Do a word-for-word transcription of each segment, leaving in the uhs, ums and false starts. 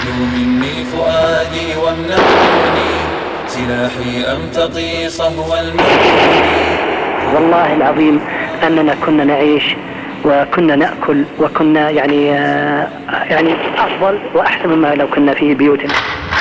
خذوا مني فؤادي وامنحوني سلاحي أمتطي صهو المنون. والله العظيم أننا كنا نعيش وكنا نأكل وكنا يعني يعني أفضل وأحسن مما لو كنا في بيوتنا.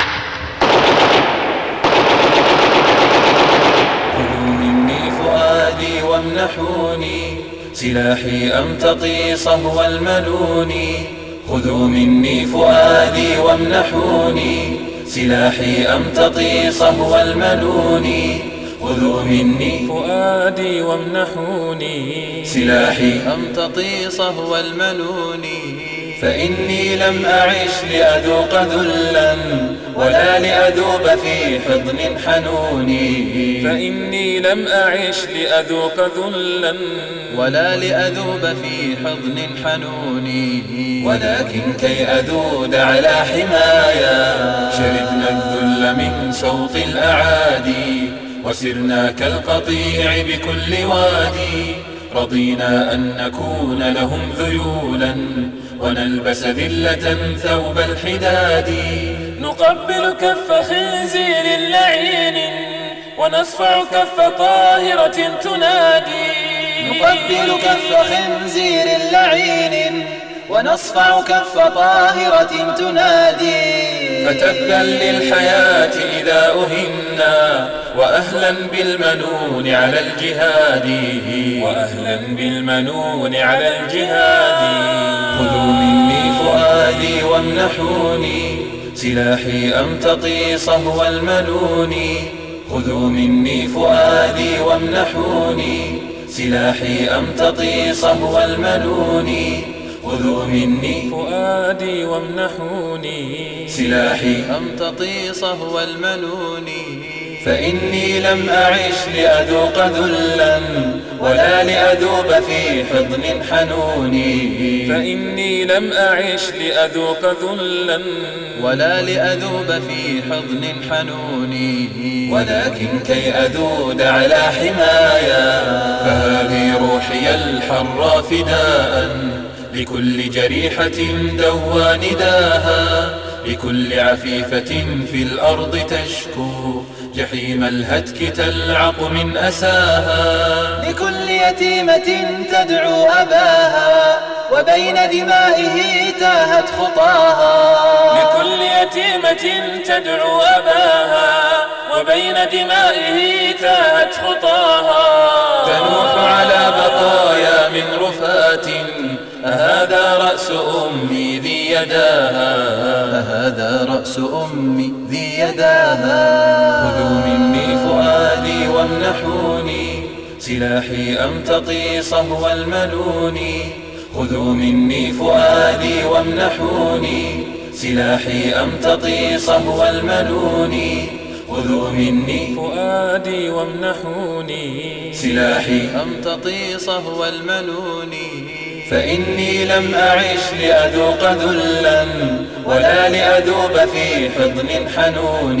خذوا مني فؤادي وامنحوني سلاحي أمتطي صهو الملون. خذوا مني فؤادي وامنحوني سلاحي أمتطي صهو الملون. خذوا مني فؤادي وامنحوني سلاحي أمتطي صهو الملون. فإني لم أعش لأذوق ذلا ولا لأذوب في حضن حنون. فإني لم أعش لأذوق ذلا ولا لأذوب في حضن حنون. ولكن كي أذود على حمايا شردنا الذل من سوط الأعادي وسرنا كالقطيع بكل وادي. رضينا أن نكون لهم ذيولا ونلبس ذلة ثوب الحداد. نقبل كف خنزير لعين ونصفع كف طاهرة تنادي. نقبل كف خنزير لعين ونصفع كف طاهرة تنادي. فتبا للحياة إذا أهنا وأهلا بالمنون على الجهاد. وأهلا بالمنون على الجهاد. خذوا مني فؤادي وامنحوني سلاحي أمتطي صهو الملون. خذوا مني فؤادي وامنحوني سلاحي أمتطي صهو الملون. خذوا مني فؤادي وامنحوني سلاحي أمتطي صهو الملون. فإني لم أعش لأذوق ذلا ولا لأذوب في حضن حنون. فإني لم أعش لأذوق ذلا ولا لأذوب في حضن حنون. ولكن كي أذود على حمايا فهذه روحي الحرى فداء لكل جريحة دوى نداها. لكل عفيفة في الأرض تشكو جحيم الهتك تلعق من أساها. لكل يتيمة تدعو أباها وبين دمائه تاهت خطاها. لكل يتيمة تدعو أباها وبين دمائه تاهت خطاها. تنوح على بقايا من رفات أهذا رأس أمي ذي يداها. أهذا رأس أمي ذي يداها. خذوا مني فؤادي وامنحوني سلاحي أمتطي صهو الملون. خذوا مني فؤادي وامنحوني سلاحي أمتطي صهو الملون. خذوا مني فؤادي وامنحوني سلاحي أمتطي صهو الملون. فإني لم أعش لأذوق ذلا ولا لأذوب في حضن حنون.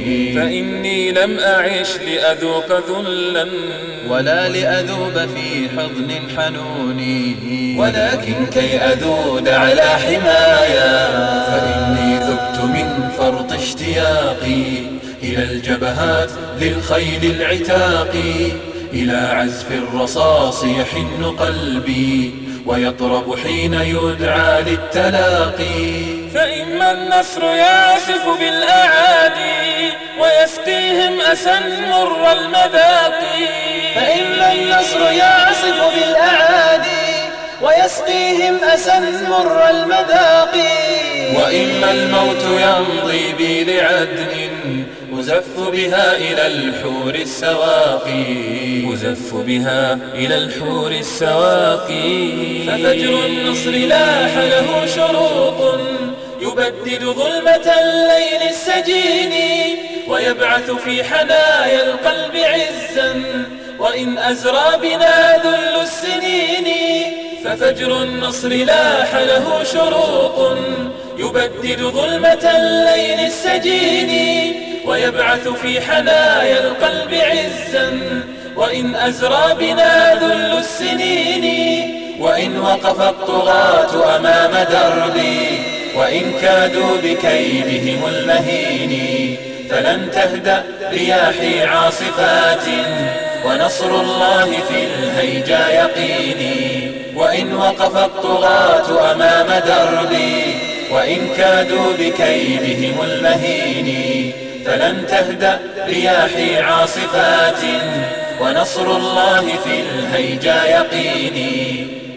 فإني لم أعش لأذوق ذلا ولا لأذوب في حضن حنون. ولكن كي أذود على حمايا فإني ذبت من فرط اشتياقي إلى الجبهات للخيل العتاق. إلى عزف الرصاص يحن قلبي ويطرب حين يدعى للتلاقي. فإما النصر يعصف بالأعادي ويسقيهم أسا مر المذاق. فإما النصر يعصف بالأعادي ويسقيهم أسا مر المذاق. وإما الموت يمضي بي لعدن أزف بها إلى الحور السواقي. أزف بها إلى الحور السواقي. ففجر النصر لاح له شروق يبدد ظلمة الليل السجين ويبعث في حنايا القلب عزا وإن أزرى بنا ذل السنين. ففجر النصر لاح له شروق يبدد ظلمة الليل السجين ويبعث في حنايا القلب عزا وإن أزرى بنا ذل السنين. وإن وقف الطغاة أمام دربي وإن كادوا بكيدهم المهين فلن تهدأ رياحي عاصفات ونصر الله في الهيجا يقيني. وإن وقف الطغاة أمام دربي وإن كادوا بكيدهم المهين فلن تهدأ رياحي عاصفات ونصر الله في الهيجا يقيني.